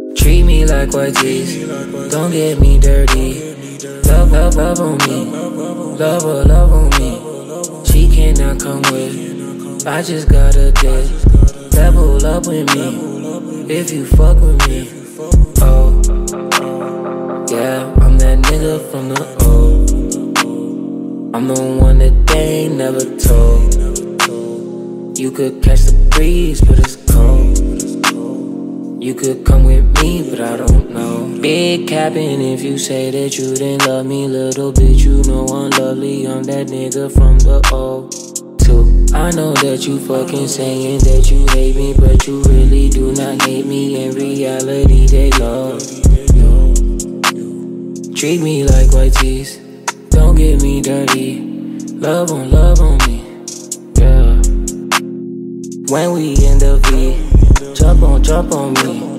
Treat me like white tees, don't get me dirty. Love, love, love on me, love on me. She cannot come with, I just got a date. Level up with me, if you fuck with me. Oh, yeah, I'm that nigga from the old. I'm the one that they ain't never told. You could catch the breeze, but it's cold. You could come with me, but I don't know. Big capping if you say that you didn't love me. Little bitch, you know I'm lovely. I'm that nigga from the old too. I know that you fucking saying that you hate me, but you really do not hate me. In reality, they love you. Treat me like white tees, don't get me dirty. Love on me, yeah. When we in the V, jump on me.